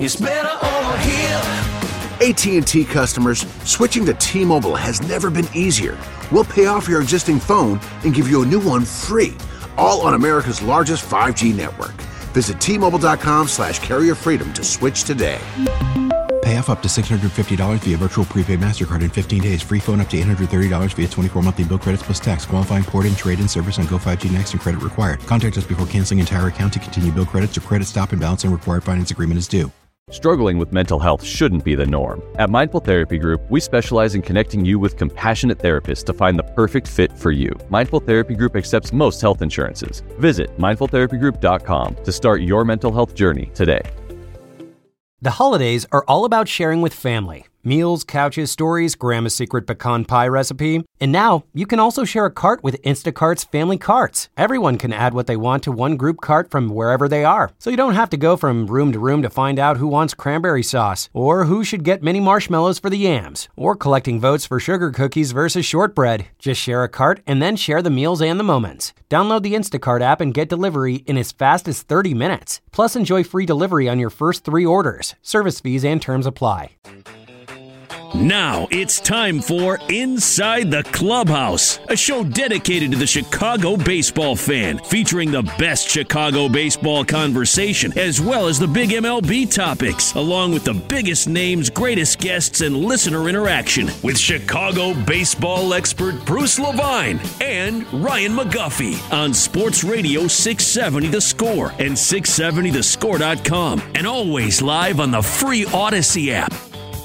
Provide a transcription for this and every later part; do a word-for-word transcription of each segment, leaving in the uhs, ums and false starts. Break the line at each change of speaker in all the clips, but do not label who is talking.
It's better over here.
A T and T customers, switching to T-Mobile has never been easier. We'll pay off your existing phone and give you a new one free, all on America's largest five G network. Visit T-Mobile.com slash carrier freedom to switch today.
Pay off up to six hundred fifty dollars via virtual prepaid MasterCard in fifteen days. Free phone up to eight hundred thirty dollars via twenty-four monthly bill credits plus tax. Qualifying port and trade-in service on Go five G Next and credit required. Contact us before canceling entire account to continue bill credits or credit stop and balance and required finance agreement is due.
Struggling with mental health shouldn't be the norm. At Mindful Therapy Group, we specialize in connecting you with compassionate therapists to find the perfect fit for you. Mindful Therapy Group accepts most health insurances. Visit mindful therapy group dot com to start your mental health journey today.
The holidays are all about sharing with family. Meals, couches, stories, Grandma's secret pecan pie recipe. And now, you can also share a cart with Instacart's Family Carts. Everyone can add what they want to one group cart from wherever they are. So you don't have to go from room to room to find out who wants cranberry sauce, or who should get mini marshmallows for the yams, or collecting votes for sugar cookies versus shortbread. Just share a cart and then share the meals and the moments. Download the Instacart app and get delivery in as fast as thirty minutes. Plus, enjoy free delivery on your first three orders. Service fees and terms apply.
Now it's time for Inside the Clubhouse, a show dedicated to the Chicago baseball fan, featuring the best Chicago baseball conversation, as well as the big M L B topics, along with the biggest names, greatest guests, and listener interaction, with Chicago baseball expert Bruce Levine and Ryan McGuffey on Sports Radio six seventy The Score and six seventy the score dot com, and always live on the free Odyssey app.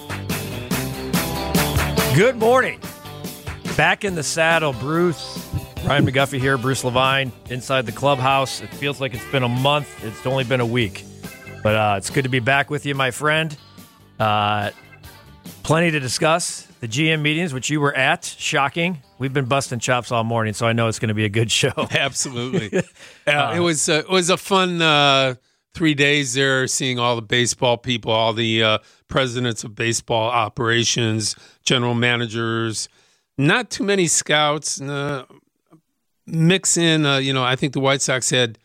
Good morning. Back in the saddle, Bruce. Ryan McGuffey here, Bruce Levine, inside the clubhouse. It feels like it's been a month. It's only been a week. But uh, it's good to be back with you, my friend. Uh, plenty to discuss. The G M meetings, which you were at, shocking. We've been busting chops all morning, so I know it's going to be a good show.
Absolutely. uh, it was uh, it was a fun uh, three days there, seeing all the baseball people, all the uh, presidents of baseball operations, general managers, not too many scouts. Uh, mix in, uh, you know, I think the White Sox had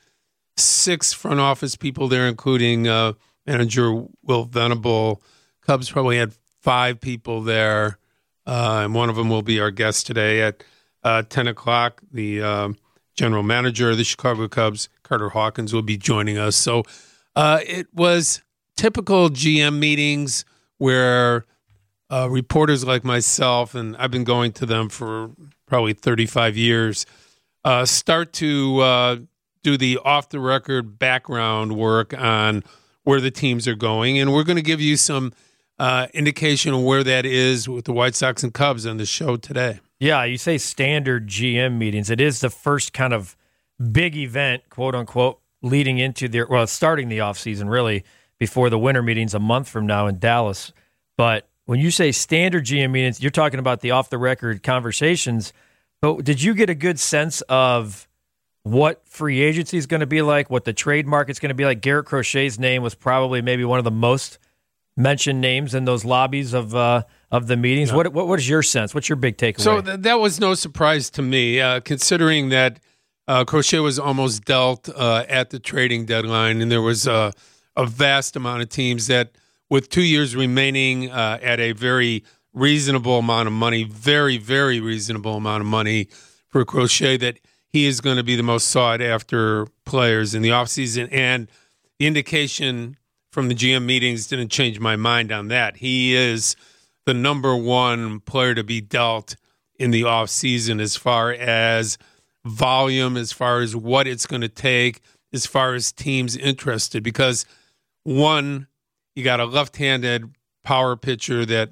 six front office people there, including uh, manager Will Venable. Cubs probably had five people there, uh, and one of them will be our guest today at uh, ten o'clock. The uh, general manager of the Chicago Cubs, Carter Hawkins, will be joining us. So uh, it was typical G M meetings where uh, reporters like myself, and I've been going to them for probably thirty-five years, uh, start to uh, do the off-the-record background work on where the teams are going. And we're going to give you some uh, indication of where that is with the White Sox and Cubs on the show today.
Yeah, you say standard G M meetings. It is the first kind of big event, quote-unquote, leading into their, well, starting the offseason, really, before the winter meetings a month from now in Dallas. But when you say standard G M meetings, you're talking about the off-the-record conversations. But did you get a good sense of what free agency is going to be like, what the trade market's going to be like? Garrett Crochet's name was probably maybe one of the most mentioned names in those lobbies of uh, of the meetings. Yeah. What, what what is your sense? What's your big takeaway?
So th- that was no surprise to me, uh, considering that uh, Crochet was almost dealt uh, at the trading deadline, and there was uh, a vast amount of teams that, with two years remaining uh, at a very reasonable amount of money, very, very reasonable amount of money for Crochet, that he is going to be the most sought-after players in the offseason. And the indication from the G M meetings didn't change my mind on that. He is the number one player to be dealt in the offseason as far as volume, as far as what it's going to take, as far as teams interested. Because, one, you got a left-handed power pitcher that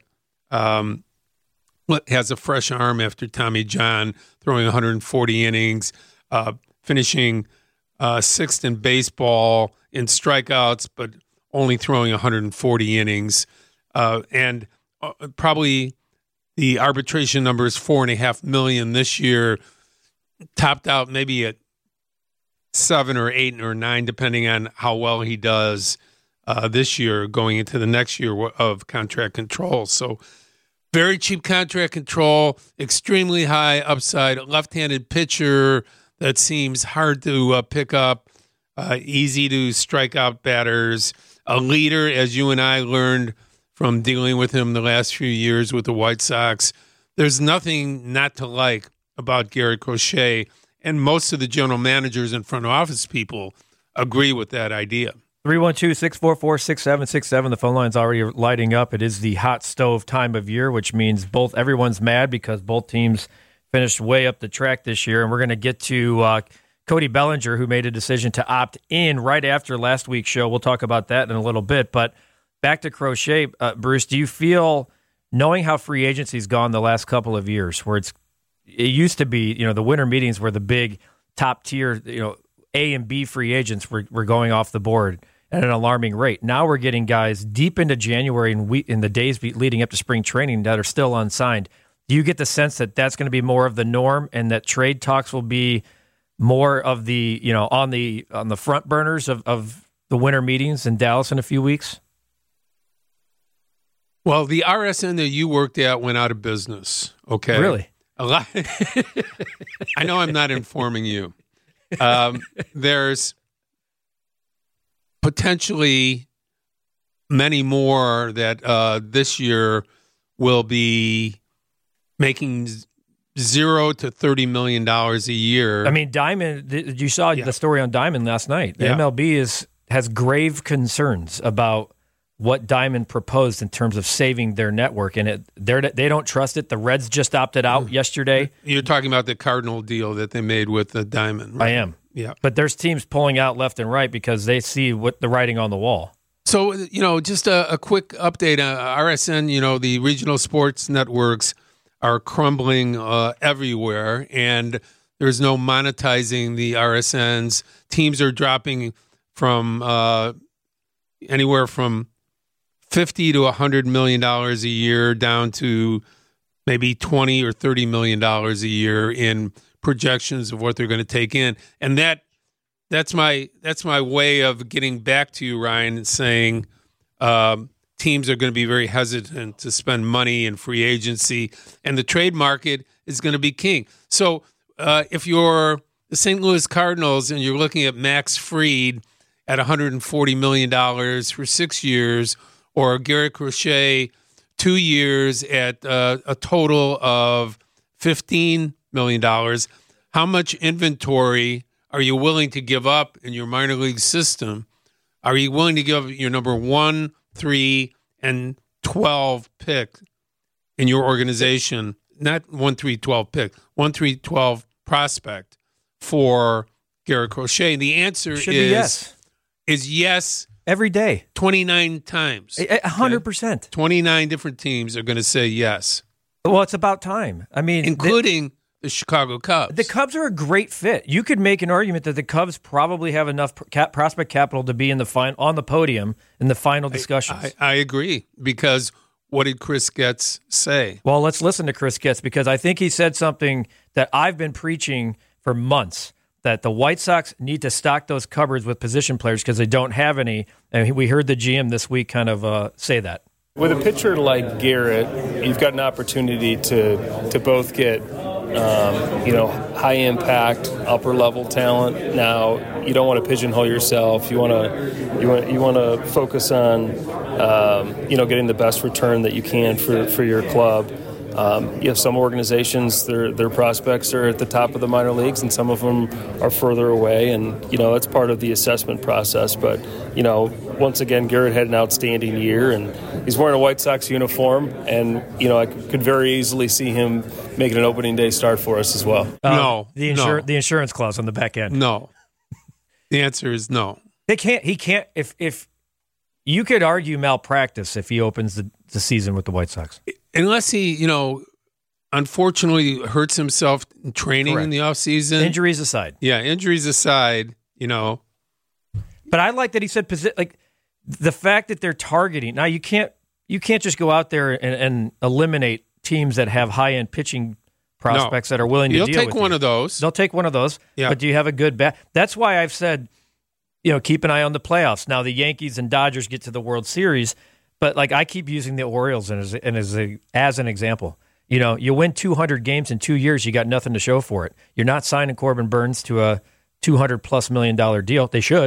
um, has a fresh arm after Tommy John, throwing one hundred forty innings, uh, finishing uh, sixth in baseball in strikeouts, but only throwing one hundred forty innings. Uh, and uh, probably the arbitration number is four and a half million this year, topped out maybe at seven or eight or nine, depending on how well he does uh, this year, going into the next year of contract control. So very cheap contract control, extremely high upside, left-handed pitcher that seems hard to uh, pick up, uh, easy to strike out batters. a leader, as you and I learned from dealing with him the last few years with the White Sox. There's nothing not to like about Garrett Crochet, and most of the general managers and front office people agree with that idea.
three one two, six four four, six seven six seven. The phone line's already lighting up. It is the hot stove time of year, which means both everyone's mad because both teams finished way up the track this year. And we're going to get to uh, Cody Bellinger, who made a decision to opt in right after last week's show. We'll talk about that in a little bit. But back to Crochet, uh, Bruce, do you feel, knowing how free agency's gone the last couple of years, where it's it used to be, you know, the winter meetings were the big top tier, you know, A and B free agents were, were going off the board at an alarming rate. Now we're getting guys deep into January and we, in the days leading up to spring training that are still unsigned. Do you get the sense that that's going to be more of the norm and that trade talks will be more of the, you know, on the on the front burners of, of the winter meetings in Dallas in a few weeks?
Well, the R S N that you worked at went out of business. Okay,
really?
A lot. I know I'm not informing you. Um, there's potentially many more that uh, this year will be making zero to thirty million dollars a year.
I mean, Diamond. You saw yeah. the story on Diamond last night. The
yeah.
M L B is has grave concerns about what Diamond proposed in terms of saving their network, and it they they don't trust it. The Reds just opted out mm. yesterday.
You're talking about the Cardinal deal that they made with the Diamond, right?
I am.
Yeah.
But there's teams pulling out left and right because they see what the writing on the wall.
So, you know, just a, a quick update. Uh, R S N, you know, the regional sports networks are crumbling uh, everywhere, and there's no monetizing the R S Ns. Teams are dropping from uh, anywhere from fifty to one hundred million dollars a year down to maybe twenty or thirty million dollars a year in projections of what they're going to take in. And that that's my that's my way of getting back to you, Ryan, and saying um, teams are going to be very hesitant to spend money in free agency, and the trade market is going to be king. So uh, if you're the Saint Louis Cardinals and you're looking at Max Fried at one hundred forty million dollars for six years, or Garrett Crochet two years at uh, a total of fifteen million dollars, how much inventory are you willing to give up in your minor league system? Are you willing to give your number one, three, and twelve pick in your organization, not one, three, twelve pick, one, three, twelve prospect for Garrett Crochet? And the answer
Should
is
be yes.
is yes.
Every day.
twenty-nine times.
one hundred percent.
Okay? twenty-nine different teams are going to say yes.
Well, it's about time. I mean,
including the, the Chicago Cubs.
The Cubs are a great fit. You could make an argument that the Cubs probably have enough cap, prospect capital to be in the fin- on the podium in the final discussions.
I, I, I agree, because what did Chris Getz say?
Well, let's listen to Chris Getz, because I think he said something that I've been preaching for months, that the White Sox need to stock those cupboards with position players because they don't have any. And we heard the G M this week kind of uh, say that.
With a pitcher like Garrett, you've got an opportunity to to both get um, you know high impact, upper level talent. Now you don't want to pigeonhole yourself. You want to you want you want to focus on um, you know getting the best return that you can for, for your club. Um, you have some organizations, their their prospects are at the top of the minor leagues, and some of them are further away, and you know that's part of the assessment process. But you know, once again, Garrett had an outstanding year, and he's wearing a White Sox uniform, and you know I could very easily see him making an opening day start for us as well.
Um,
no,
the insur-
no.
the insurance clause on the back end.
No, the answer is no.
They can't. He can't. If if you could argue malpractice if he opens the, the season with the White Sox.
Unless he, you know, unfortunately hurts himself in training
Correct.
in the offseason.
Injuries aside.
Yeah, injuries aside, you know.
But I like that he said, posi- like, the fact that they're targeting. Now, you can't you can't just go out there and, and eliminate teams that have high-end pitching prospects
no.
that are willing to
You'll
deal
take
with
one
you.
of those.
They'll take one of those.
Yeah.
But do you have a good bat? That's why I've said, you know, keep an eye on the playoffs. Now, the Yankees and Dodgers get to the World Series. But, like, I keep using the Orioles as, as, a, as an example. You know, you win two hundred games in two years, you got nothing to show for it. You're not signing Corbin Burns to a two hundred plus million dollar deal. They should,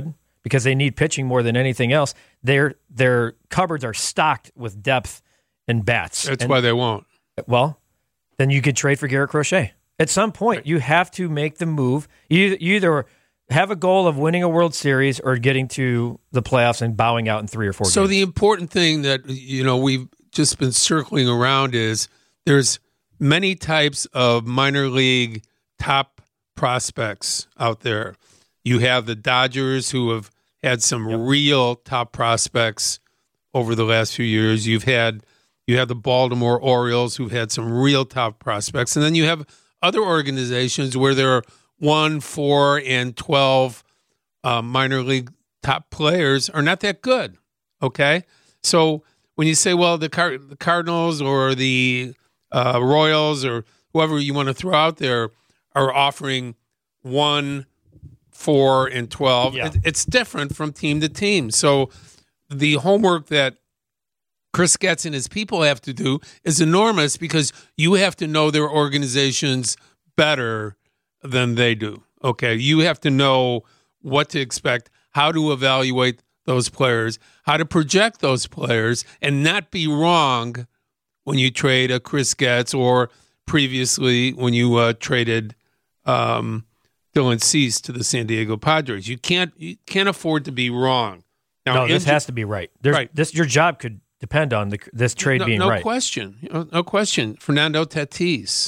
because they need pitching more than anything else. Their their cupboards are stocked with depth and bats.
That's
and,
why they won't.
Well, then you could trade for Garrett Crochet. At some point, right. you have to make the move. You, you either have a goal of winning a World Series or getting to the playoffs and bowing out in three or four
so
games. So
the important thing that you know we've just been circling around is there's many types of minor league top prospects out there. You have the Dodgers, who have had some yep. real top prospects over the last few years. You've had you have the Baltimore Orioles, who've had some real top prospects, and then you have other organizations where there are one, four, and twelve uh, minor league top players are not that good. Okay, so when you say, well, the, Car- the Cardinals or the uh, Royals or whoever you want to throw out there are offering one, four, and twelve, yeah. it, it's different from team to team. So the homework that Chris Getz and his people have to do is enormous because you have to know their organizations better than they do. Okay, you have to know what to expect, how to evaluate those players, how to project those players, and not be wrong when you trade a Chris Getz or previously when you uh, traded um, Dylan Cease to the San Diego Padres. You can't you can't afford to be wrong.
Now, no, this has to be right. There's, right. This your job could depend on the, this trade
no,
being
no
right.
No question. No, no question. Fernando Tatis.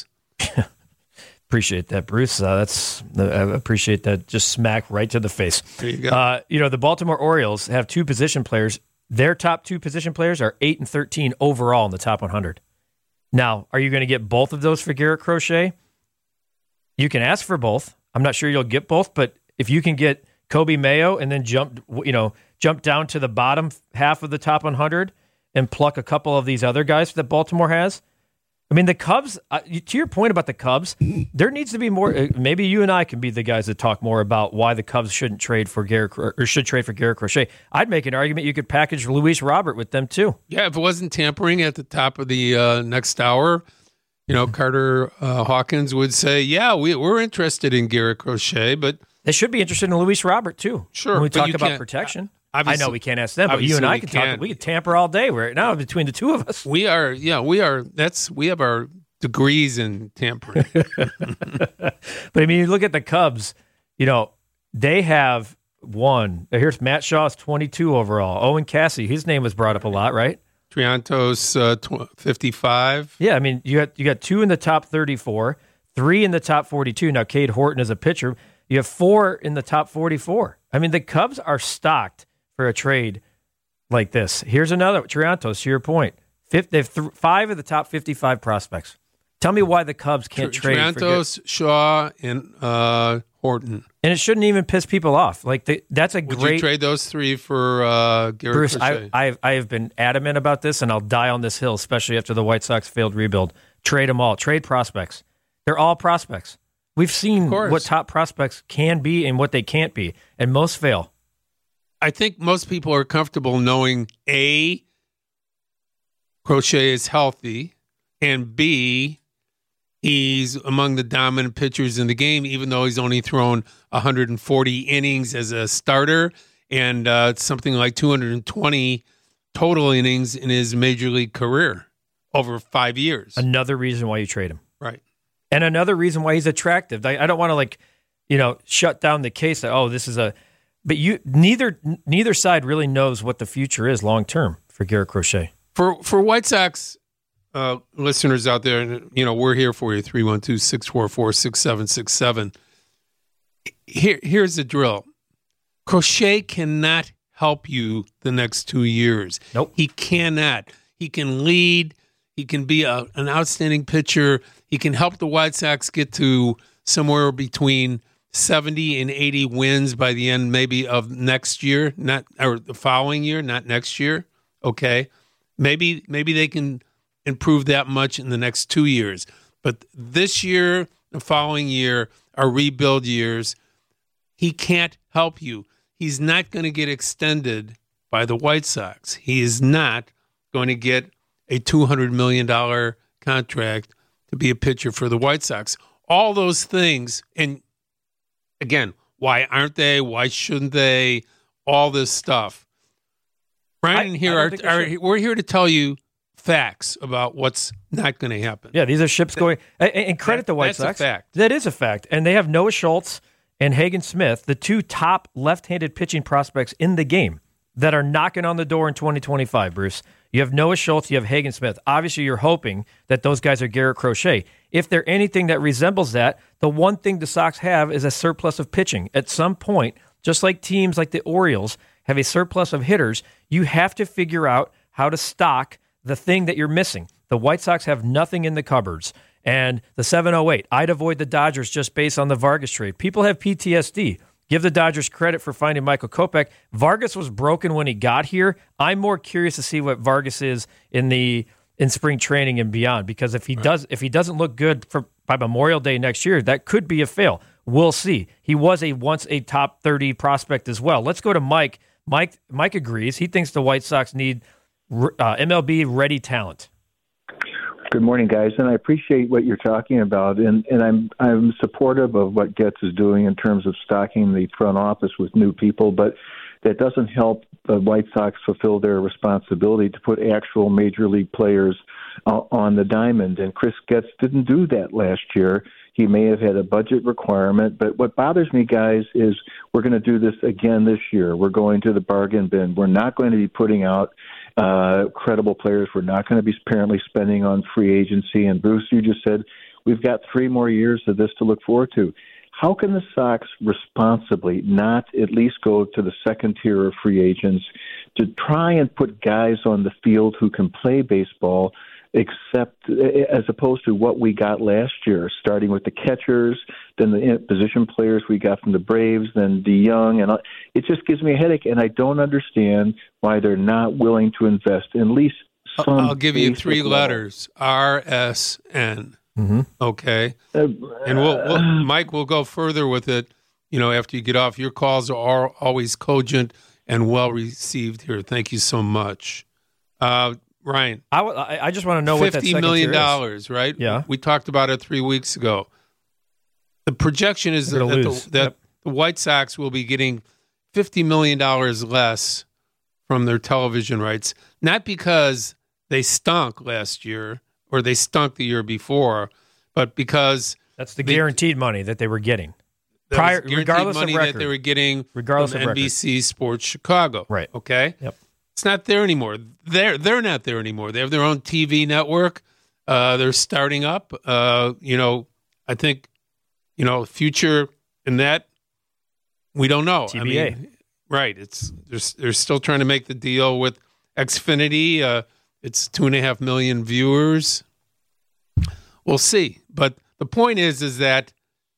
Appreciate that, Bruce. Uh, that's I appreciate that. Just smack right to the face.
There you go.
Uh, you know, the Baltimore Orioles have two position players. Their top two position players are eight and thirteen overall in the top one hundred. Now, are you going to get both of those for Garrett Crochet? You can ask for both. I'm not sure you'll get both, but if you can get Kobe Mayo and then jump, you know, jump down to the bottom half of the top one hundred and pluck a couple of these other guys that Baltimore has. I mean, the Cubs, uh, to your point about the Cubs, there needs to be more. Uh, maybe you and I can be the guys that talk more about why the Cubs shouldn't trade for Garrett or should trade for Garrett Crochet. I'd make an argument you could package Luis Robert with them too.
Yeah, if it wasn't tampering at the top of the uh, next hour, you know, Carter uh, Hawkins would say, yeah, we, we're interested in Garrett Crochet, but
they should be interested in Luis Robert too.
Sure.
When we talk about protection. I know we can't ask them, but you and I can talk. We can tamper all day right now between the two of us.
We are, yeah, we are. That's we have our degrees in tampering.
But I mean, you look at the Cubs. You know, they have one. Here's Matt Shaw's twenty-two overall. Owen Cassie, his name was brought up a lot, right?
Triantos, uh, fifty-five.
Yeah, I mean, you got you got two in the top thirty-four, three in the top forty-two. Now, Cade Horton is a pitcher. You have four in the top forty-four. I mean, the Cubs are stocked for a trade like this. Here's another, Triantos, to your point. Fifth, they have th- five of the top fifty-five prospects. Tell me why the Cubs can't
Tr-
trade
Triantos, for Shaw, and uh, Horton.
And it shouldn't even piss people off. Like the, that's a
Would
great.
you trade those three for uh, Garrett
Bruce,
Crochet?
I, I, I have been adamant about this, and I'll die on this hill, especially after the White Sox failed rebuild. Trade them all. Trade prospects. They're all prospects. We've seen what top prospects can be and what they can't be, and most fail.
I think most people are comfortable knowing, A, Crochet is healthy, and B, he's among the dominant pitchers in the game, even though he's only thrown one hundred forty innings as a starter and uh, something like two hundred twenty total innings in his major league career over five years.
Another reason why you trade him.
Right.
And another reason why he's attractive. I, I don't want to, like, you know, shut down the case that, oh, this is a... But you neither neither side really knows what the future is long term for Garrett Crochet.
For for White Sox uh, listeners out there, you know, we're here for you, three one two, six four four, six seven six seven. Here, here's the drill. Crochet cannot help you the next two years.
Nope.
He cannot. He can lead. He can be a, an outstanding pitcher. He can help the White Sox get to somewhere between seventy and eighty wins by the end maybe of next year, not or the following year, not next year. Okay. Maybe maybe they can improve that much in the next two years. But this year, the following year are rebuild years. He can't help you. He's not going to get extended by the White Sox. He is not going to get a two hundred million dollars contract to be a pitcher for the White Sox. All those things, and again, why aren't they? Why shouldn't they? all this stuff. Brian and here are, are we're here to tell you facts about what's not going to happen.
Yeah, these are ships going. And, and credit
that,
the White
that's
Sox.
That's a fact.
That is a fact. And they have Noah Schultz and Hagen Smith, the two top left-handed pitching prospects in the game that are knocking on the door in twenty twenty-five, Bruce. You have Noah Schultz, you have Hagen Smith. Obviously, you're hoping that those guys are Garrett Crochet. If they're anything that resembles that, the one thing the Sox have is a surplus of pitching. At some point, just like teams like the Orioles have a surplus of hitters, you have to figure out how to stock the thing that you're missing. The White Sox have nothing in the cupboards. And the seven oh eight, I'd avoid the Dodgers just based on the Vargas trade. People have P T S D. Give the Dodgers credit for finding Michael Kopech. Vargas was broken when he got here. I'm more curious to see what Vargas is in the in spring training and beyond, because if he right. does if he doesn't look good for by Memorial Day next year, that could be a fail. We'll see. He was a once a top thirty prospect as well. Let's go to Mike. Mike Mike agrees. He thinks the White Sox need uh, M L B ready talent.
Good morning, guys, and I appreciate what you're talking about, and, and I'm I'm supportive of what Getz is doing in terms of stocking the front office with new people, but that doesn't help the White Sox fulfill their responsibility to put actual major league players uh, on the diamond, and Chris Getz didn't do that last year. He may have had a budget requirement, but what bothers me, guys, is we're going to do this again this year. We're going to the bargain bin. We're not going to be putting out uh, credible players. We're not going to be apparently spending on free agency. And, Bruce, you just said we've got three more years of this to look forward to. How can the Sox responsibly not at least go to the second tier of free agents to try and put guys on the field who can play baseball, except as opposed to what we got last year, starting with the catchers, then the position players we got from the Braves, then DeYoung, and it just gives me a headache, and I don't understand why they're not willing to invest in at least some.
I'll give you three level. letters: R S N.
Mm-hmm.
Okay, uh, and we'll, we'll Mike will go further with it. You know, after you get off, your calls are always cogent and well received here. Thank you so much. Uh, Ryan,
I, w- I just want to know what that
fifty million dollars, right?
Yeah,
we talked about it three weeks ago. The projection is that, the, that yep. the White Sox will be getting fifty million dollars less from their television rights, not because they stunk last year or they stunk the year before, but because
that's the they, guaranteed money that they were getting
prior, regardless money of record, that they were getting
regardless
from
of
N B C
record.
Sports Chicago.
Right.
Okay.
Yep.
It's not there anymore. They're they're not there anymore. They have their own T V network. Uh, they're starting up. Uh, you know, I think, you know, future in that we don't know.
T B A.
I mean, right. It's they're, they're still trying to make the deal with Xfinity. Uh, it's two and a half million viewers. We'll see. But the point is, is that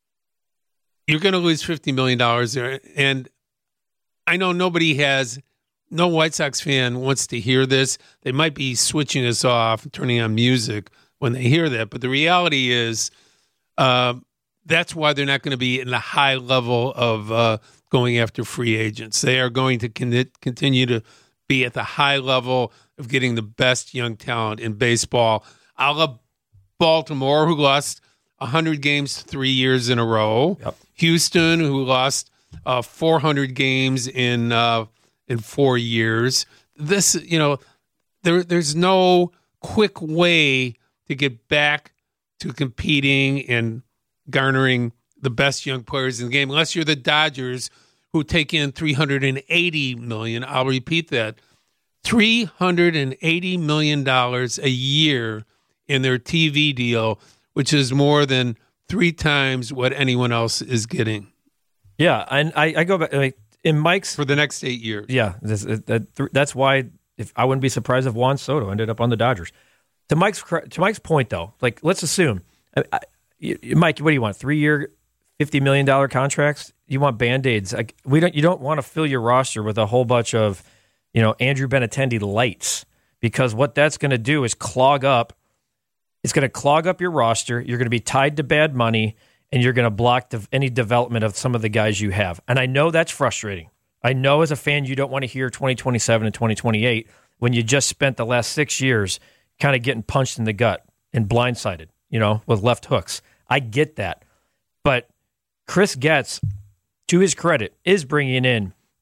you're going to lose fifty million dollars there, and I know nobody has. No White Sox fan wants to hear this. They might be switching us off, turning on music when they hear that. But the reality is uh, that's why they're not going to be in the high level of uh, going after free agents. They are going to con- continue to be at the high level of getting the best young talent in baseball. A la Baltimore, who lost one hundred games three years in a row.
Yep.
Houston, who lost uh, four hundred games in uh, in four years. This, you know, there there's no quick way to get back to competing and garnering the best young players in the game, unless you're the Dodgers, who take in three hundred eighty million dollars. I'll repeat that. three hundred eighty million dollars a year in their T V deal, which is more than three times what anyone else is getting.
Yeah, and I, I go back, like, in Mike's
for the next eight years.
Yeah, this, that, that's why if I wouldn't be surprised if Juan Soto ended up on the Dodgers. To Mike's to Mike's point, though, like let's assume, I, I, Mike, what do you want? Three year, fifty million dollar contracts? You want Band-Aids? Like, we don't. You don't want to fill your roster with a whole bunch of, you know, Andrew Benintendi lights, because what that's going to do is clog up. It's going to clog up your roster. You're going to be tied to bad money, and you're going to block the, any development of some of the guys you have. And I know that's frustrating. I know as a fan you don't want to hear twenty twenty-seven and twenty twenty-eight when you just spent the last six years kind of getting punched in the gut and blindsided, you know, with left hooks. I get that. But Chris Getz, to his credit, is bringing in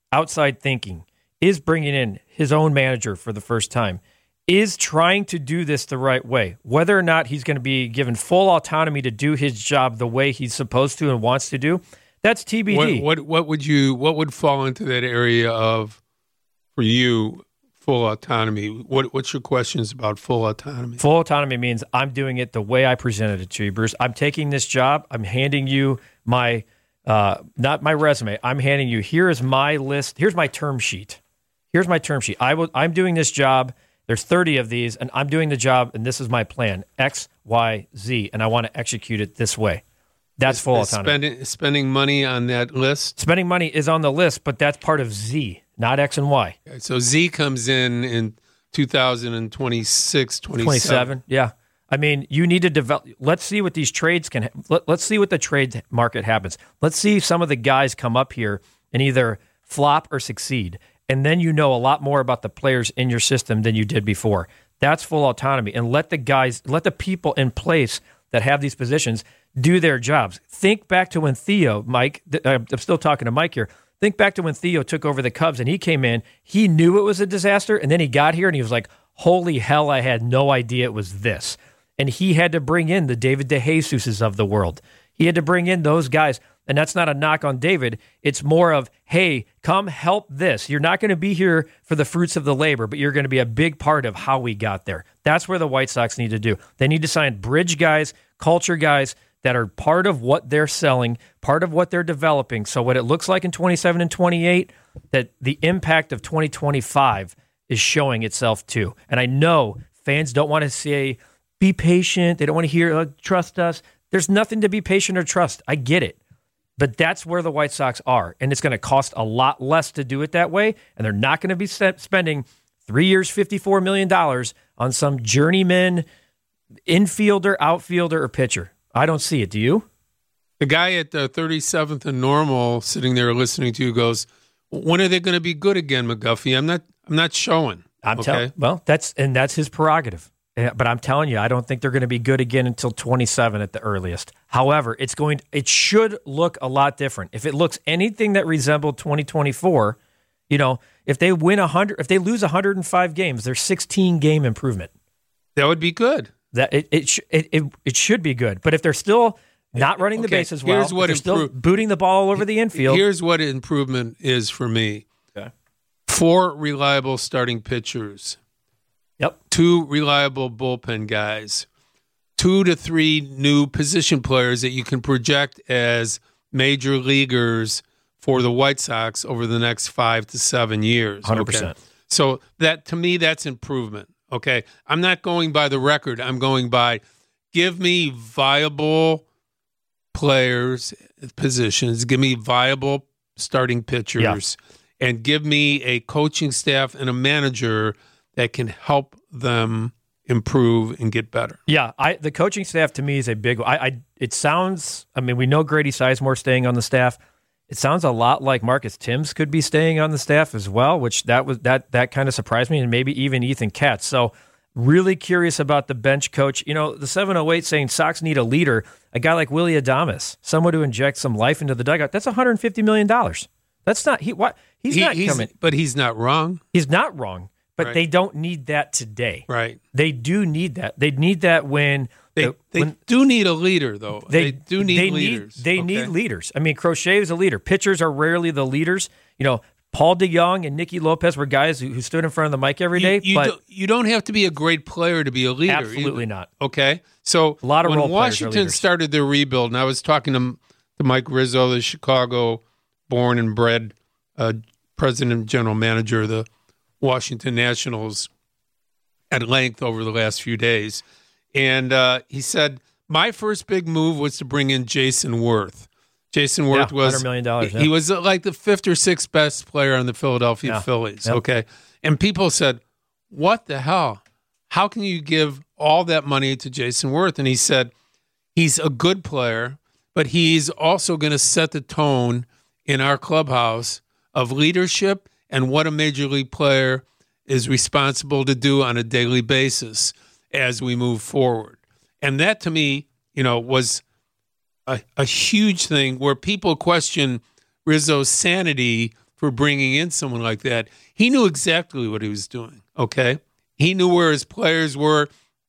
outside thinking, is bringing in his own manager for the first time, is trying to do this the right way. Whether or not he's going to be given full autonomy to do his job the way he's supposed to and wants to do, that's T B D.
What, what, what would you? What would fall into that area of, for you, full autonomy? What, what's your questions about full autonomy?
Full autonomy means I'm doing it the way I presented it to you, Bruce. I'm taking this job. I'm handing you my, uh, not my resume. I'm handing you, here is my list. Here's my term sheet. Here's my term sheet. I will, I'm doing this job. There's thirty of these, and I'm doing the job, and this is my plan, X, Y, Z, and I want to execute it this way. That's
is,
full
is
autonomy.
Spending, spending money on that list?
Spending money is on the list, but that's part of Z, not X and Y.
Okay, so Z comes in in two thousand twenty-six, twenty-seven.
twenty-seven, yeah. I mean, you need to develop. Let's see what these trades can. Let, let's see what the trade market happens. Let's see if some of the guys come up here and either flop or succeed. And then you know a lot more about the players in your system than you did before. That's full autonomy. And let the guys, let the people in place that have these positions do their jobs. Think back to when Theo, Mike, I'm still talking to Mike here. Think back to when Theo took over the Cubs and he came in. He knew it was a disaster, and then he got here and he was like, holy hell, I had no idea it was this. And he had to bring in the David DeJesuses of the world. He had to bring in those guys. And that's not a knock on David. It's more of, hey, come help this. You're not going to be here for the fruits of the labor, but you're going to be a big part of how we got there. That's where the White Sox need to do. They need to sign bridge guys, culture guys that are part of what they're selling, part of what they're developing. So what it looks like in twenty-seven and twenty-eight, that the impact of twenty twenty-five is showing itself too. And I know fans don't want to say, be patient. They don't want to hear, oh, trust us. There's nothing to be patient or trust. I get it. But that's where the White Sox are, and it's going to cost a lot less to do it that way, and they're not going to be spending three years, fifty-four million dollars on some journeyman infielder, outfielder, or pitcher. I don't see it. Do you?
The guy at the thirty-seventh and Normal sitting there listening to you goes, when are they going to be good again, McGuffey? I'm not I'm not showing.
I'm
okay?
telling. Well, that's and that's his prerogative. Yeah, but I'm telling you, I don't think they're going to be good again until twenty-seven at the earliest. However, it's going. It should look a lot different. If it looks anything that resembled twenty twenty-four, you know, if they win one hundred, if they lose one hundred five games, there's sixteen game improvement.
That would be good.
That it it sh- it, it, it should be good. But if they're still not running okay, the bases well,
here's what
they're
impro-
still booting the ball all over the infield.
Here's what improvement is for me.
Okay.
Four reliable starting pitchers.
Yep.
Two reliable bullpen guys, two to three new position players that you can project as major leaguers for the White Sox over the next five to seven years.
one hundred percent.
Okay? So that, to me, that's improvement. Okay. I'm not going by the record. I'm going by give me viable players, positions, give me viable starting pitchers, yeah. and give me a coaching staff and a manager that can help them improve and get better.
Yeah, I the coaching staff to me is a big. I, I it sounds. I mean, we know Grady Sizemore staying on the staff. It sounds a lot like Marcus Timms could be staying on the staff as well, which that was that that kind of surprised me, and maybe even Ethan Katz. So really curious about the bench coach. You know, the seven oh eight saying Sox need a leader, a guy like Willy Adames, someone to inject some life into the dugout. That's one hundred fifty million dollars. That's not he. What he's
he,
not
he's,
coming,
but he's not wrong.
He's not wrong. But
right.
they don't need that today.
Right.
They do need that. They need that when
they
the,
they
when,
do need a leader, though. They, they do need
they
leaders.
Need, they
okay.
need leaders. I mean, Crochet is a leader. Pitchers are rarely the leaders. You know, Paul DeYoung and Nicky Lopez were guys who, who stood in front of the mic every day.
You, you,
but
don't, you don't have to be a great player to be a leader.
Absolutely
you,
not.
Okay. So
a lot of
when
role
Washington started their rebuild, and I was talking to, to Mike Rizzo, the Chicago-born and bred uh, president and general manager of the Washington Nationals, at length over the last few days. And uh, he said, my first big move was to bring in Jason Worth. Jason Worth
yeah,
was
one hundred million dollars.
He,
yeah.
he was uh, like the fifth or sixth best player on the Philadelphia
yeah.
Phillies.
Yep.
Okay. And people said, what the hell? How can you give all that money to Jason Worth? And he said, he's a good player, but he's also going to set the tone in our clubhouse of leadership and what a major league player is responsible to do on a daily basis as we move forward. And that, to me, you know, was a, a huge thing where people question Rizzo's sanity for bringing in someone like that. He knew exactly what he was doing, okay? He knew where his players were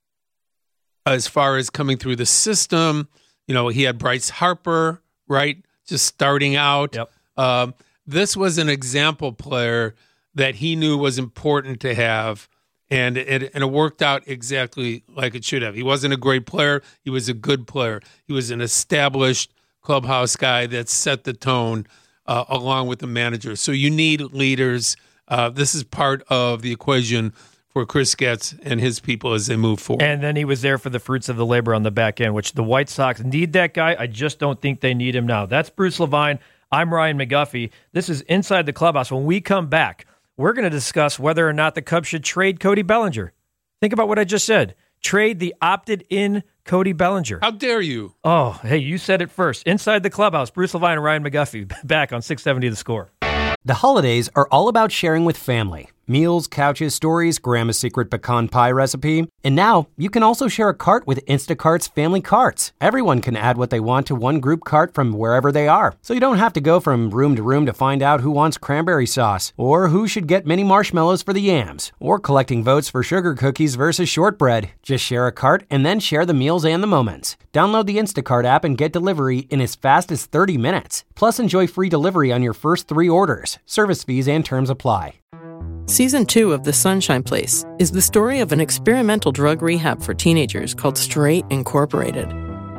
as far as coming through the system. You know, he had Bryce Harper, right, just starting out.
Yep.
Um, this was an example player that he knew was important to have, and it, and it worked out exactly like it should have. He wasn't a great player. He was a good player. He was an established clubhouse guy that set the tone uh, along with the manager. So you need leaders. Uh, this is part of the equation for Chris Getz and his people as they move forward.
And then he was there for the fruits of the labor on the back end, which the White Sox need that guy. I just don't think they need him now. That's Bruce Levine. I'm Ryan McGuffey. This is Inside the Clubhouse. When we come back, we're going to discuss whether or not the Cubs should trade Cody Bellinger. Think about what I just said. Trade the opted-in Cody Bellinger.
How dare you?
Oh, hey, you said it first. Inside the Clubhouse, Bruce Levine and Ryan McGuffey back on six seventy The Score.
The holidays are all about sharing with family. Meals, couches, stories, Grandma's secret pecan pie recipe. And now, you can also share a cart with Instacart's family carts. Everyone can add what they want to one group cart from wherever they are. So you don't have to go from room to room to find out who wants cranberry sauce, or who should get mini marshmallows for the yams, or collecting votes for sugar cookies versus shortbread. Just share a cart and then share the meals and the moments. Download the Instacart app and get delivery in as fast as thirty minutes. Plus, enjoy free delivery on your first three orders. Service fees and terms apply.
Season two of The Sunshine Place is the story of an experimental drug rehab for teenagers called Straight Incorporated,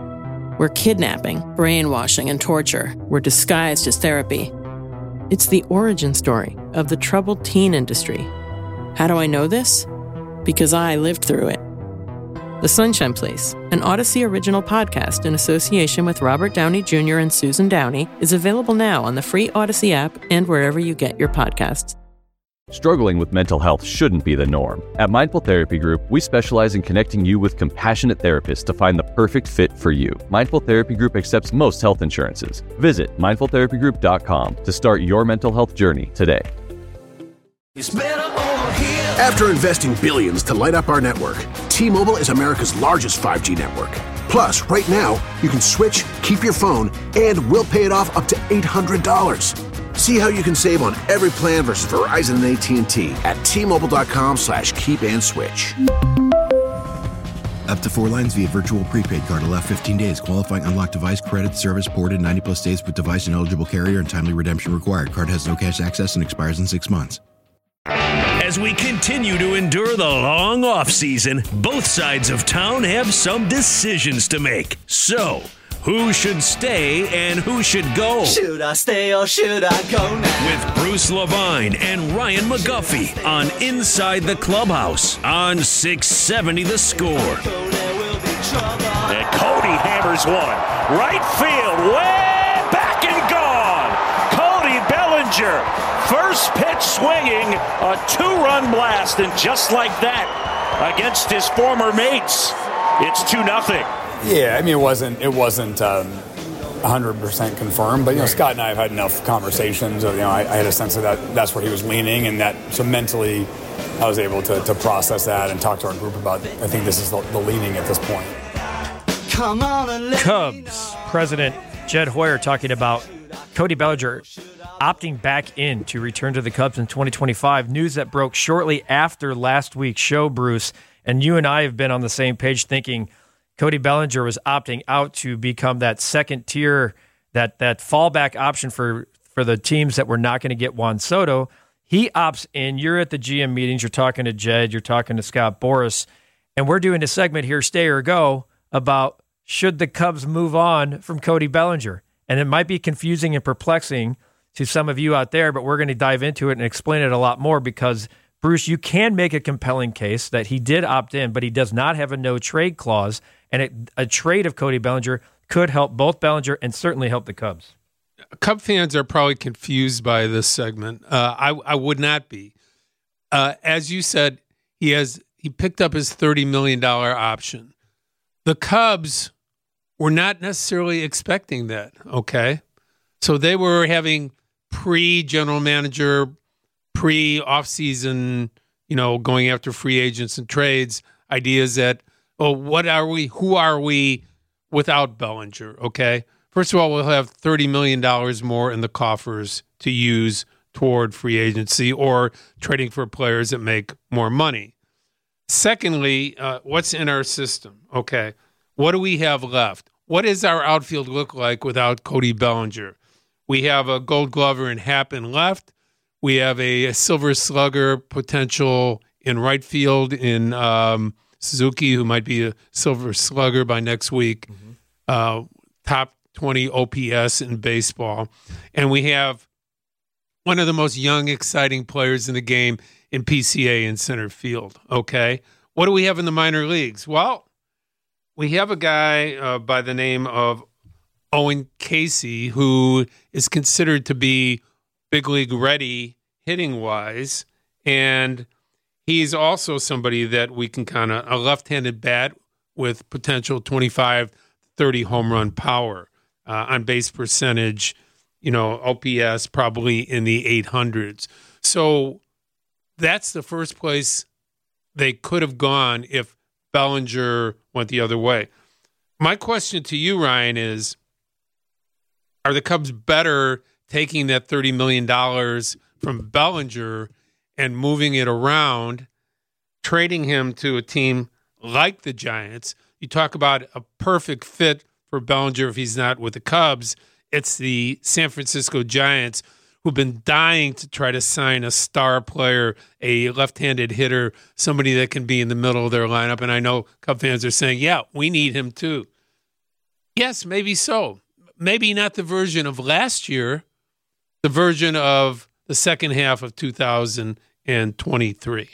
where kidnapping, brainwashing, and torture were disguised as therapy. It's the origin story of the troubled teen industry. How do I know this? Because I lived through it. The Sunshine Place, an Odyssey original podcast in association with Robert Downey Junior and Susan Downey, is available now on the free Odyssey app and wherever you get your podcasts.
Struggling with mental health shouldn't be the norm. At Mindful Therapy Group, we specialize in connecting you with compassionate therapists to find the perfect fit for you. Mindful Therapy Group accepts most health insurances. Visit mindful therapy group dot com to start your mental health journey today.
After investing billions to light up our network, T-Mobile is America's largest five G network. Plus, right now, you can switch, keep your phone, and we'll pay it off up to eight hundred dollars. See how you can save on every plan versus Verizon and A T and T at T-Mobile.com slash keep and switch.
Up to four lines via virtual prepaid card. Allow fifteen days. Qualifying unlocked device credit service ported ninety plus days with device and eligible carrier and timely redemption required. Card has no cash access and expires in six months.
As we continue to endure the long off season, both sides of town have some decisions to make. So, who should stay and who should go?
Should I stay or should I go now?
With Bruce Levine and Ryan McGuffey on Inside the Clubhouse on six seventy The Score.
And Cody hammers one. Right field, way back and gone. Cody Bellinger, first pitch swinging, a two-run blast, and just like that, against his former mates, it's two nothing.
Yeah, I mean, it wasn't it wasn't um, one hundred percent confirmed, but you know, Scott and I have had enough conversations. You know, I, I had a sense of that that's where he was leaning, and that so mentally, I was able to, to process that and talk to our group about. I think this is the, the leaning at this point.
Come on and let
Cubs president Jed Hoyer talking about Cody Bellinger opting back in to return to the Cubs in twenty twenty-five. News that broke shortly after last week's show, Bruce, and you and I have been on the same page thinking Cody Bellinger was opting out to become that second tier, that that fallback option for, for the teams that were not going to get Juan Soto. He opts in. You're at the G M meetings. You're talking to Jed. You're talking to Scott Boras. And we're doing a segment here, Stay or Go, about should the Cubs move on from Cody Bellinger. And it might be confusing and perplexing to some of you out there, but we're going to dive into it and explain it a lot more because, Bruce, you can make a compelling case that he did opt in, but he does not have a no-trade clause. And it, a trade of Cody Bellinger could help both Bellinger and certainly help the Cubs.
Cub fans are probably confused by this segment. Uh, I, I would not be. Uh, as you said, he has he picked up his thirty million dollars option. The Cubs were not necessarily expecting that, okay? So they were having pre-general manager, pre-offseason, you know, going after free agents and trades, ideas that, oh, what are we, who are we without Bellinger, okay? First of all, we'll have thirty million dollars more in the coffers to use toward free agency or trading for players that make more money. Secondly, uh, what's in our system? Okay, what do we have left? What does our outfield look like without Cody Bellinger? We have a Gold Glover in Happ in left. We have a, a Silver Slugger potential in right field in um, Suzuki, who might be a Silver Slugger by next week. Mm-hmm. Uh, top twenty O P S in baseball. And we have one of the most young, exciting players in the game in P C A in center field. Okay. What do we have in the minor leagues? Well, we have a guy uh, by the name of Owen Casey, who is considered to be big league ready hitting wise. And he's also somebody that we can kind of, a left-handed bat with potential twenty-five, thirty home run power, uh, on base percentage, you know, O P S probably in the eight hundreds. So that's the first place they could have gone if Bellinger went the other way. My question to you, Ryan, is, are the Cubs better taking that thirty million dollars from Bellinger and moving it around, trading him to a team like the Giants? You talk about a perfect fit for Bellinger if he's not with the Cubs. It's the San Francisco Giants, who've been dying to try to sign a star player, a left-handed hitter, somebody that can be in the middle of their lineup. And I know Cub fans are saying, yeah, we need him too. Yes, maybe so. Maybe not the version of last year, the version of the second half of two thousand twenty-three.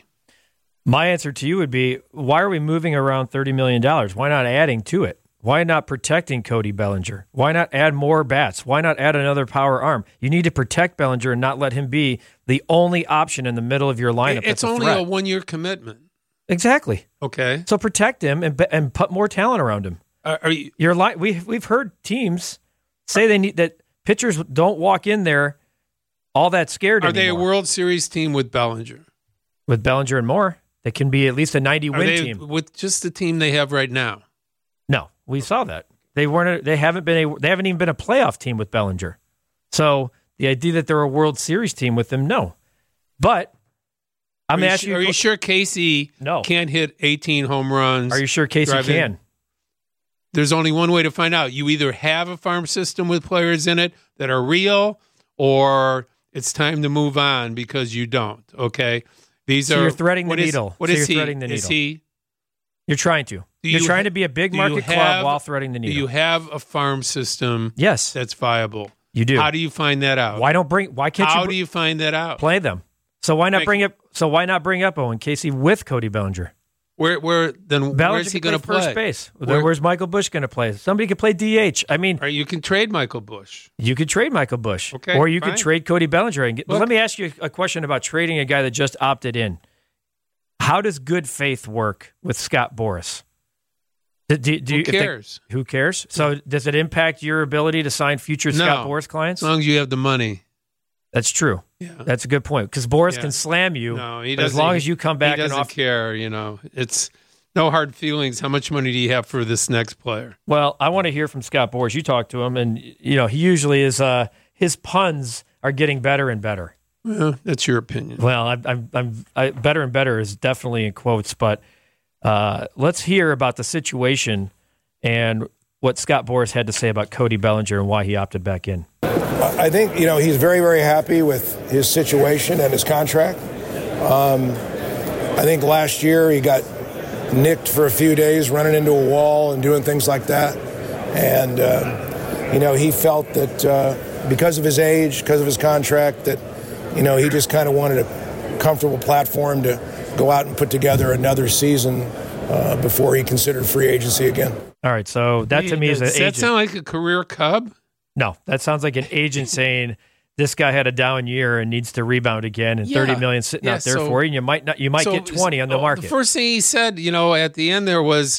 My answer to you would be, why are we moving around thirty million dollars? Why not adding to it? Why not protecting Cody Bellinger? Why not add more bats? Why not add another power arm? You need to protect Bellinger and not let him be the only option in the middle of your lineup.
It's only a one-year commitment.
Exactly.
Okay.
So protect him and and put more talent around him.
Uh, are you?
Your li- we we've heard teams say they need that pitchers don't walk in there all that scared.
Are
anymore.
they a World Series team with Bellinger?
With Bellinger and more, they can be at least a ninety win team
with just the team they have right now.
No, we saw that they weren't. A, they haven't been a. They haven't even been a playoff team with Bellinger. So the idea that they're a World Series team with them, no. But I'm
are you
asking
sure,
you,
are you sure Casey
no.
can't hit eighteen home runs?
Are you sure Casey can?
In? There's only one way to find out. You either have a farm system with players in it that are real, or it's time to move on because you don't. Okay, these
so
are.
You're threading the
is,
needle.
What
so
is
you're
he?
threading the needle.
Is he?
You're trying to.
Do
You're
you
trying
ha-
to be a big
do
market
you
club
have,
while threading the needle.
Do you have a farm system?
Yes,
that's viable.
You do.
How do you find that out?
Why don't bring? Why can't
How
you? How
do you find that out?
Play them. So why not
Thank
bring
you.
up? So why not bring up Owen Casey with Cody Bellinger?
Where, where then?
Bellinger
where's he going to
play?
play?
First base.
Where,
Where's Michael Busch going to play? Somebody could play D H. I mean,
or you can trade Michael Busch.
You could trade Michael Busch,
okay,
or you
fine.
could trade Cody Bellinger. And get,
Look,
let me ask you a question about trading a guy that just opted in. How does good faith work with Scott Boras? Do, do, do,
who cares?
They, who cares? So does it impact your ability to sign future
no,
Scott Boras clients?
As long as you have the money.
That's true.
Yeah.
That's a good point because Boras
yeah.
can slam you.
No, he
but
doesn't.
as long as you come back
he doesn't
and off.
care. You know, it's no hard feelings. How much money do you have for this next player?
Well, I want to hear from Scott Boras. You talked to him, and you know he usually is. Uh, his puns are getting better and better.
Well, that's your opinion.
Well, I'm, I'm, I'm I, better and better is definitely in quotes, but uh, let's hear about the situation and what Scott Boras had to say about Cody Bellinger and why he opted back in.
I think, you know, he's very, very happy with his situation and his contract. Um, I think last year he got nicked for a few days running into a wall and doing things like that. And, uh, you know, he felt that uh, because of his age, because of his contract, that, you know, he just kind of wanted a comfortable platform to go out and put together another season uh, before he considered free agency again.
All right, so that to me is an
Does
agent.
that sound like a career Cub?
No, that sounds like an agent saying this guy had a down year and needs to rebound again, and
Yeah.
thirty million sitting
Yeah,
out there
so-
for you, and you might not, you might
So-
get twenty on the
oh,
market.
The first thing he said, you know, at the end there was,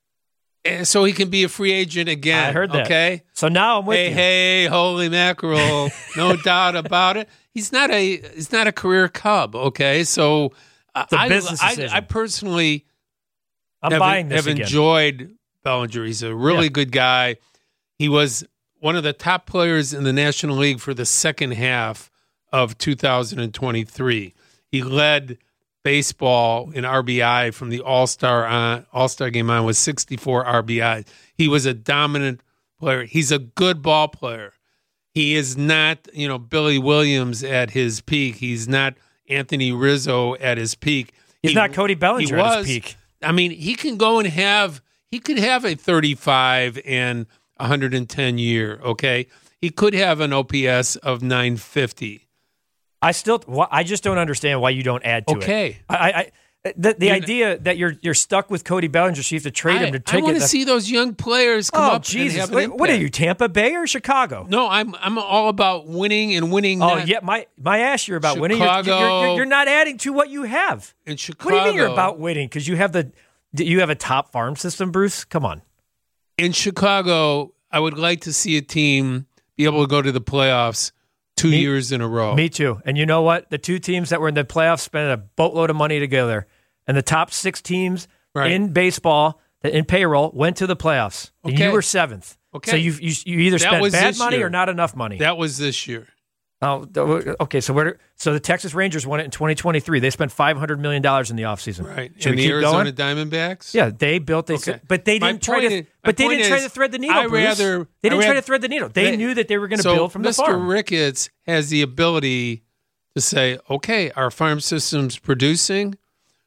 eh, so he can be a free agent again.
I heard that.
Okay.
So now I'm with
hey,
you.
hey, holy mackerel! No doubt about it. He's not a he's not a career Cub. Okay, so
It's a
I,
business
I,
decision.
I personally
I'm
have,
buying this
have
again.
enjoyed Bellinger. He's a really
Yeah.
good guy. He was one of the top players in the National League for the second half of two thousand twenty-three. He led baseball in R B I from the All-Star on, All-Star game on with sixty-four R B Is. He was a dominant player. He's a good ball player. He is not, you know, Billy Williams at his peak. He's not Anthony Rizzo at his peak.
He's
he,
not Cody Bellinger
was,
at his peak.
I mean, he can go and have he could have a thirty-five and one hundred ten year, okay? He could have an O P S of nine fifty.
I still I just don't understand why you don't add to
okay.
it. Okay. I, I the the you're idea not, that you're you're stuck with Cody Bellinger, so you have to trade
I,
him to take it.
I want to see those young players come
oh,
up
Jesus.
and have an
Wait,
impact.
What are you, Tampa Bay or Chicago?
No, I'm I'm all about winning and winning.
Oh,
not,
yeah, my my ass, you're about
Chicago,
winning. You're, you're, you're, you're not adding to what you have.
In Chicago.
What do you mean you're about winning? Because you have the you have a top farm system, Bruce? Come on.
In Chicago, I would like to see a team be able to go to the playoffs two me, years in a row.
Me too. And you know what? The two teams that were in the playoffs spent a boatload of money together. And the top six teams right. in baseball, in payroll, went to the playoffs. Okay. And you were seventh.
Okay.
So you you, you either
that
spent bad money
year.
or not enough money.
That was this year.
Oh, okay. So where? So the Texas Rangers won it in twenty twenty-three. They spent five hundred million dollars in the offseason.
Right.
Should
and
we
the
keep
Arizona
going?
Diamondbacks?
Yeah, they built. They,
okay.
but they didn't try to.
Is,
but they didn't
is,
try to thread the needle.
I rather.
Bruce. They didn't
I
try
rather,
to thread the needle. They, they knew that they were going to
so
build from the
Mister
farm.
Ricketts has the ability to say, "Okay, our farm system's producing.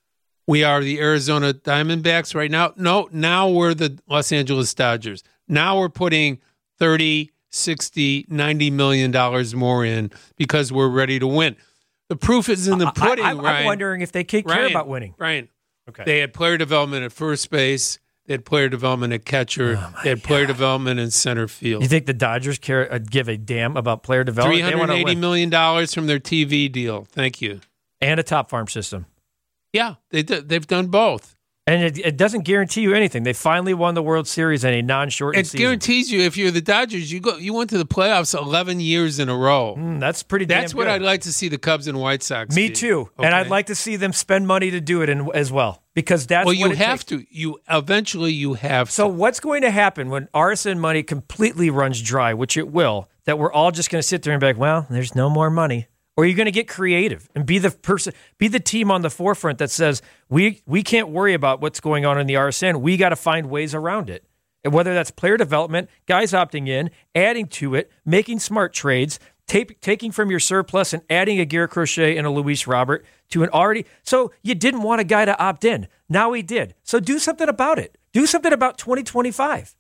We are the Arizona Diamondbacks right now. No, now we're the Los Angeles Dodgers. Now we're putting thirty, sixty, ninety million dollars more in because we're ready to win. The proof is in the pudding,
I, I,
Ryan.
I'm wondering if they care
Ryan,
about winning.
Ryan,
okay.
They had player development at first base. They had player development at catcher.
Oh
they had player God. development in center field.
You think the Dodgers care uh, give a damn about player development?
three hundred eighty million dollars from their T V deal. Thank you.
And a top farm system.
Yeah, they they've done both.
And it, it doesn't guarantee you anything. They finally won the World Series in a non-shortened
it
season.
It guarantees you, if you're the Dodgers, you go you went to the playoffs eleven years in a row.
Mm, that's pretty
That's
damn
what
good.
I'd like to see the Cubs and White Sox
Me
do.
too.
Okay?
And I'd like to see them spend money to do it in, as well. Because that's
well,
what
you
it
have
takes.
to. You eventually you have
so
to.
what's going to happen when R S N money completely runs dry, which it will, that we're all just going to sit there and be like, well, there's no more money? Or are you going to get creative and be the person, be the team on the forefront that says, we we can't worry about what's going on in the R S N. We got to find ways around it. And whether that's player development, guys opting in, adding to it, making smart trades, take, taking from your surplus and adding a Garrett Crochet and a Luis Robert to an already. So you didn't want a guy to opt in. Now he did. So do something about it. Do something about twenty twenty-five.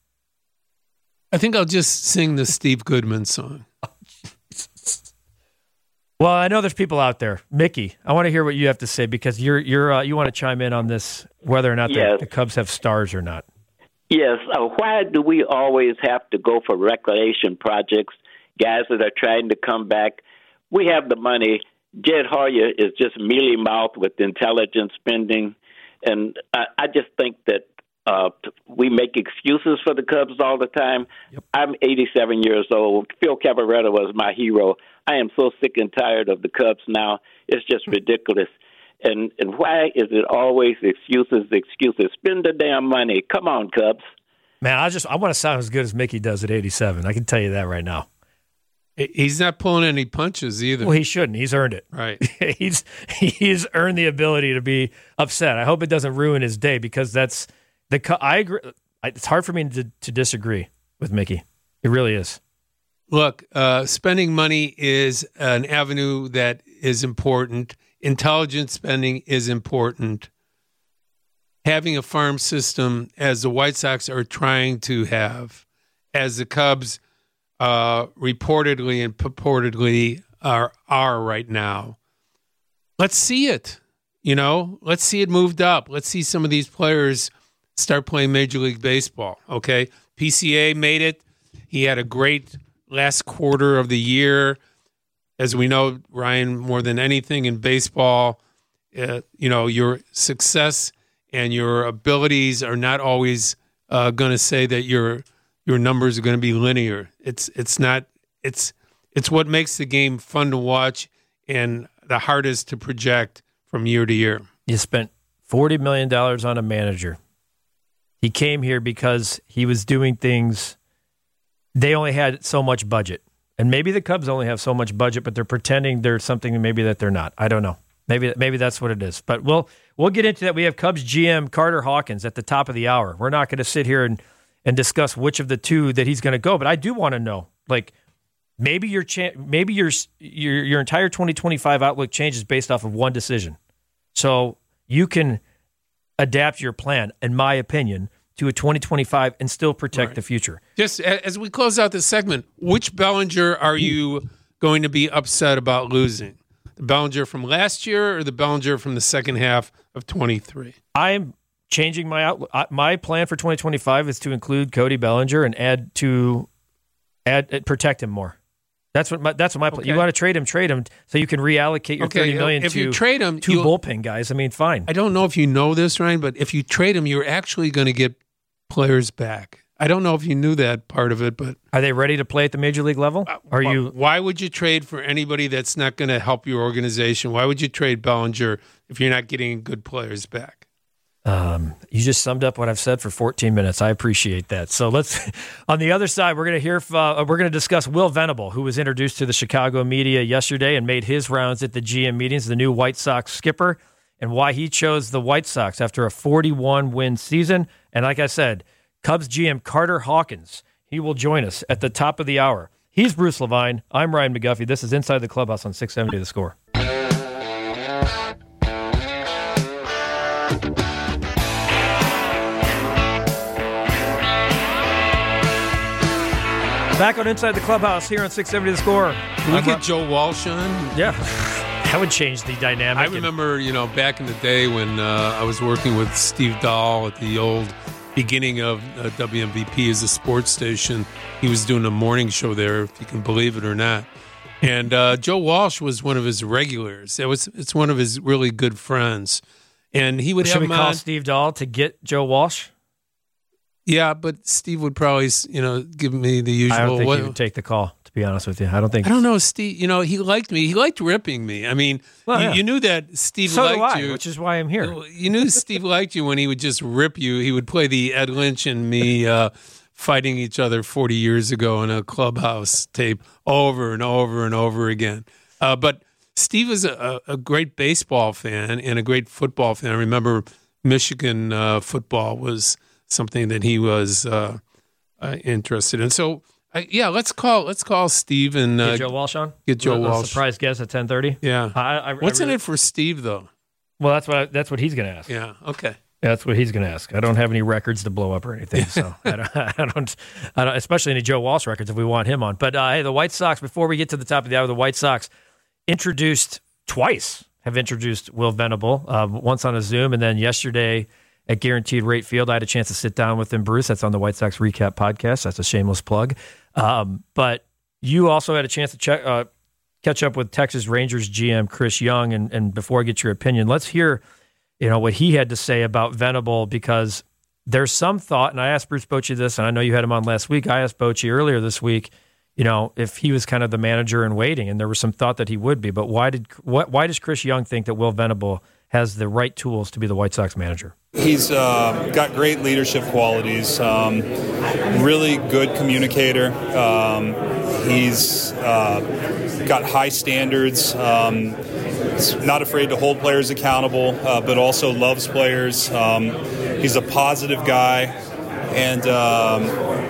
I think I'll just sing the Steve Goodman song.
Well, I know there's people out there. Mickey, I want to hear what you have to say because you're you're uh, you want to chime in on this, whether or not
yes.
the, the Cubs have stars or not.
Yes. Uh, why do we always have to go for recreation projects, guys that are trying to come back? We have the money. Jed Hoyer is just mealy-mouthed with intelligent spending, and I, I just think that uh, we make excuses for the Cubs all the time. Yep. I'm eighty-seven years old. Phil Cavarretta was my hero. I am so sick and tired of the Cubs now. It's just ridiculous. And and why is it always excuses, excuses? Spend the damn money. Come on, Cubs.
Man, I just I want to sound as good as Mickey does at eighty-seven. I can tell you that right now.
He's not pulling any punches either.
Well, he shouldn't. He's earned it.
Right.
he's he's earned the ability to be upset. I hope it doesn't ruin his day because that's the. I agree. It's hard for me to to disagree with Mickey. It really is.
Look, uh, spending money is an avenue that is important. Intelligent spending is important. Having a farm system, as the White Sox are trying to have, as the Cubs uh, reportedly and purportedly are are right now, let's see it. You know, let's see it moved up. Let's see some of these players start playing Major League Baseball. Okay, P C A made it. He had a great last quarter of the year. As we know, Ryan, more than anything in baseball, uh, you know, your success and your abilities are not always uh, going to say that your your numbers are going to be linear. It's it's not. It's it's what makes the game fun to watch and the hardest to project from year to year.
You spent forty million dollars on a manager. He came here because he was doing things. They only had so much budget. And maybe the Cubs only have so much budget, but they're pretending there's something maybe that they're not. I don't know. Maybe maybe that's what it is. But we'll we'll get into that. We have Cubs G M Carter Hawkins at the top of the hour. We're not going to sit here and, and discuss which of the two that he's going to go, but I do want to know, like, maybe your cha- maybe your your your entire twenty twenty-five outlook changes based off of one decision. So you can adapt your plan, in my opinion, to a twenty twenty-five and still protect
right.
the future.
Just as we close out this segment, which Bellinger are you going to be upset about losing? The Bellinger from last year or the Bellinger from the second half of twenty-three?
I'm changing my outlook. My plan for twenty twenty-five is to include Cody Bellinger and add to add protect him more. That's what my, that's what my plan.
Okay.
You want to trade him, trade him, so you can reallocate your
okay,
thirty million
if
to
you trade him,
two bullpen guys. I mean, fine.
I don't know if you know this, Ryan, but if you trade him, you're actually going to get players back. I don't know if you knew that part of it, but
are they ready to play at the major league level? Are
why,
you?
Why would you trade for anybody that's not going to help your organization? Why would you trade Bellinger if you're not getting good players back?
Um, you just summed up what I've said for fourteen minutes. I appreciate that. So let's, on the other side, we're going to hear, uh, we're going to discuss Will Venable, who was introduced to the Chicago media yesterday and made his rounds at the G M meetings, the new White Sox skipper, and why he chose the White Sox after a forty-one win season. And like I said, Cubs G M Carter Hawkins, he will join us at the top of the hour. He's Bruce Levine. I'm Ryan McGuffey. This is Inside the Clubhouse on six seventy The Score. Back on Inside the Clubhouse here on six seventy The Score.
Can we get Joe Walsh on?
Yeah. That would change the dynamic.
I remember, you know, back in the day when uh, I was working with Steve Dahl at the old beginning of uh, W M V P as a sports station. He was doing a morning show there, if you can believe it or not. And uh, Joe Walsh was one of his regulars. It was it's one of his really good friends. And he would
Should
have
we
him
call
on.
Steve Dahl to get Joe Walsh?
Yeah, but Steve would probably, you know, give me the usual.
I don't think
what,
he would take the call, to be honest with you. I don't think.
I don't know, Steve. You know, he liked me. He liked ripping me. I mean,
Well,
you,
yeah.
you knew that Steve
So do
liked
I,
you,
which is why I'm here.
You knew Steve liked you when he would just rip you. He would play the Ed Lynch and me uh, fighting each other forty years ago in a clubhouse tape over and over and over again. Uh, but Steve is a, a great baseball fan and a great football fan. I remember Michigan uh, football was something that he was uh, uh, interested in. So, uh, yeah, let's call let's call Steve and uh,
Get Joe Walsh on.
Get Joe
A
Walsh.
surprise guest at ten thirty.
Yeah.
I, I,
What's
I
in
really,
it for Steve, though?
Well, that's what I, that's what he's going to ask.
Yeah. Okay.
That's what he's going to ask. I don't have any records to blow up or anything, so I don't, I don't, I don't, especially any Joe Walsh records if we want him on. But uh, hey, the White Sox. Before we get to the top of the hour, the White Sox introduced twice have introduced Will Venable. Uh, once on a Zoom, and then yesterday at Guaranteed Rate Field, I had a chance to sit down with him, Bruce. That's on the White Sox Recap podcast. That's a shameless plug. Um, but you also had a chance to check, uh, catch up with Texas Rangers G M Chris Young. And, and before I get your opinion, let's hear, you know, what he had to say about Venable, because there's some thought, and I asked Bruce Bochy this, and I know you had him on last week. I asked Bochy earlier this week, you know, if he was kind of the manager in waiting, and there was some thought that he would be. But why did what, why does Chris Young think that Will Venable has the right tools to be the White Sox manager?
He's uh, got great leadership qualities, um, really good communicator. Um, he's uh, got high standards. Um, he's not afraid to hold players accountable, uh, but also loves players. Um, he's a positive guy and um,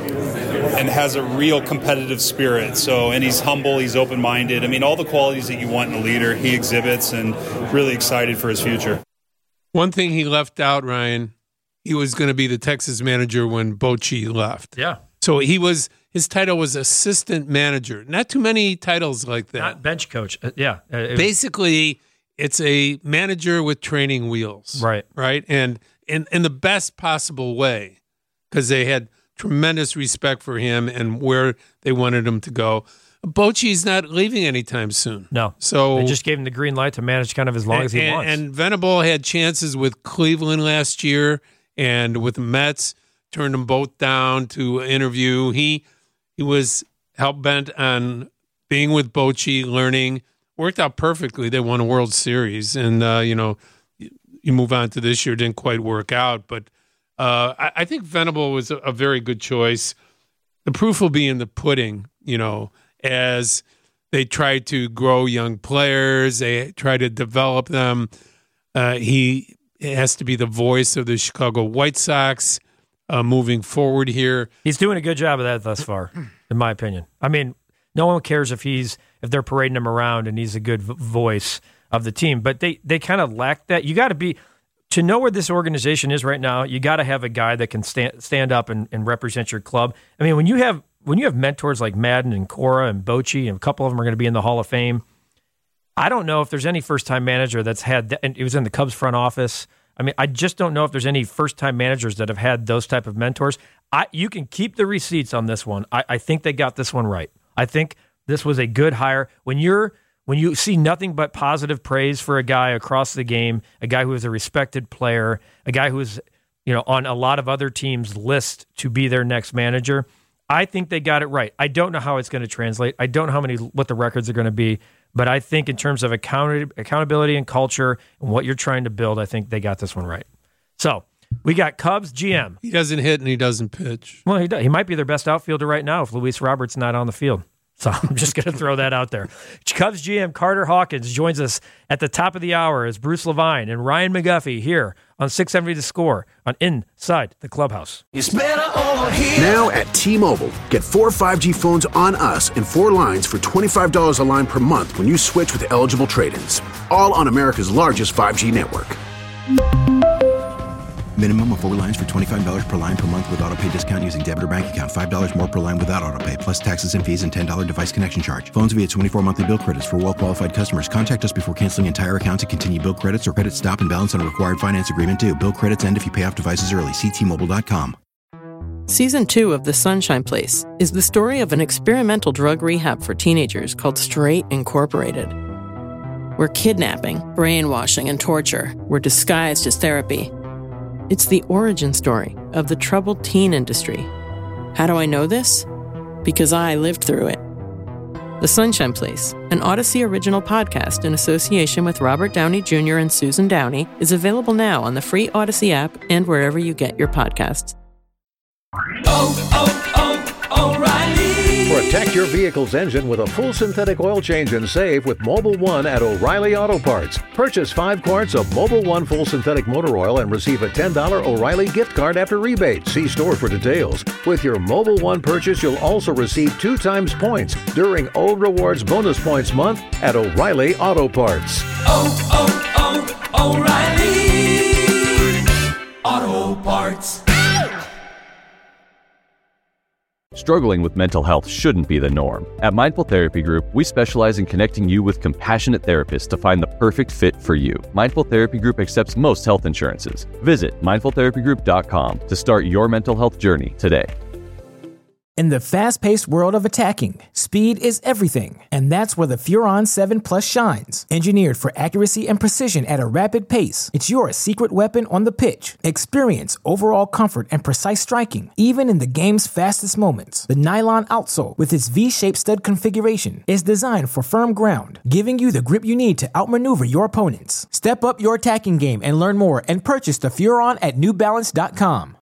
and has a real competitive spirit. So, and he's humble, he's open-minded. I mean, all the qualities that you want in a leader, he exhibits, and really excited for his future.
One thing he left out, Ryan, he was going to be the Texas manager when Bochy left.
Yeah.
So he was, his title was assistant manager. Not too many titles like that.
Not bench coach. Uh, yeah. Uh, it was-
Basically, it's a manager with training wheels.
Right.
Right. And in, in the best possible way, because they had tremendous respect for him and where they wanted him to go. Bochy's not leaving anytime soon.
No.
So
they just gave him the green light to manage kind of as long
and,
as he
and,
wants.
And Venable had chances with Cleveland last year and with the Mets, turned them both down to interview. He he was hell-bent on being with Bochy, learning. Worked out perfectly. They won a World Series. And, uh, you know, you move on to this year, didn't quite work out. But uh, I, I think Venable was a, a very good choice. The proof will be in the pudding, you know. as they try to grow young players, they try to develop them. Uh, he has to be the voice of the Chicago White Sox uh, moving forward here.
He's doing a good job of that thus far, in my opinion. I mean, no one cares if he's if they're parading him around and he's a good v- voice of the team, but they they kind of lack that. You got to be to know where this organization is right now. You got to have a guy that can stand stand up and, and represent your club. I mean, when you have when you have mentors like Madden and Cora and Bochy, and a couple of them are going to be in the Hall of Fame. I don't know if there's any first-time manager that's had that, and it was in the Cubs front office. I mean, I just don't know if there's any first-time managers that have had those type of mentors. I, you can keep the receipts on this one. I, I think they got this one right. I think this was a good hire. When you're when you see nothing but positive praise for a guy across the game, a guy who is a respected player, a guy who is, you know, on a lot of other teams' list to be their next manager, I think they got it right. I don't know how it's going to translate. I don't know how many what the records are going to be. But I think in terms of account- accountability and culture and what you're trying to build, I think they got this one right. So we got Cubs G M.
He doesn't hit and he doesn't pitch.
Well, he does. He might be their best outfielder right now if Luis Roberts not on the field. So I'm just going to throw that out there. Cubs G M Carter Hawkins joins us at the top of the hour as Bruce Levine and Ryan McGuffey here on six seventy The Score on Inside the Clubhouse.
It's better over here.
Now at T-Mobile, get four five G phones on us and four lines for twenty-five dollars a line per month when you switch with eligible trade-ins. All on America's largest five G network.
Minimum of four lines for twenty-five dollars per line per month with autopay discount using debit or bank account. five dollars more per line without autopay, plus taxes and fees and ten dollars device connection charge. Phones via twenty-four monthly bill credits for well-qualified customers. Contact us before canceling entire account to continue bill credits or credit stop and balance on a required finance agreement due. Bill credits end if you pay off devices early. See T Mobile dot com.
Season two of The Sunshine Place is the story of an experimental drug rehab for teenagers called Straight Incorporated, where kidnapping, brainwashing, and torture were disguised as therapy. It's the origin story of the troubled teen industry. How do I know this? Because I lived through it. The Sunshine Place, an Odyssey original podcast in association with Robert Downey Junior and Susan Downey, is available now on the free Odyssey app and wherever you get your podcasts.
Oh, oh, oh, O'Reilly.
Protect your vehicle's engine with a full synthetic oil change and save with Mobil one at O'Reilly Auto Parts. Purchase five quarts of Mobil one full synthetic motor oil and receive a ten dollars O'Reilly gift card after rebate. See store for details. With your Mobil one purchase, you'll also receive two times points during O Rewards Bonus Points Month at O'Reilly Auto Parts.
Oh, oh, oh, O'Reilly Auto Parts.
Struggling with mental health shouldn't be the norm. At Mindful Therapy Group, we specialize in connecting you with compassionate therapists to find the perfect fit for you. Mindful Therapy Group accepts most health insurances. Visit mindful therapy group dot com to start your mental health journey today.
In the fast-paced world of attacking, speed is everything, and that's where the Furon seven Plus shines. Engineered for accuracy and precision at a rapid pace, it's your secret weapon on the pitch. Experience overall comfort and precise striking, even in the game's fastest moments. The nylon outsole, with its V-shaped stud configuration, is designed for firm ground, giving you the grip you need to outmaneuver your opponents. Step up your attacking game and learn more and purchase the Furon at new balance dot com.